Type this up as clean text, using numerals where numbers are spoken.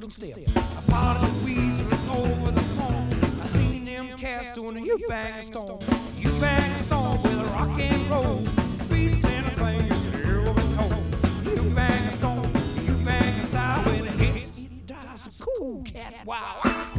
walking step. A part of the weeds looking over the swamp. I seen them cats doing a U-bang storm. U-bang storm with a rock and roll. Beats and the fingers, here we go. U-bang storm, U-bang style with a hit. That's a cool cat, wow.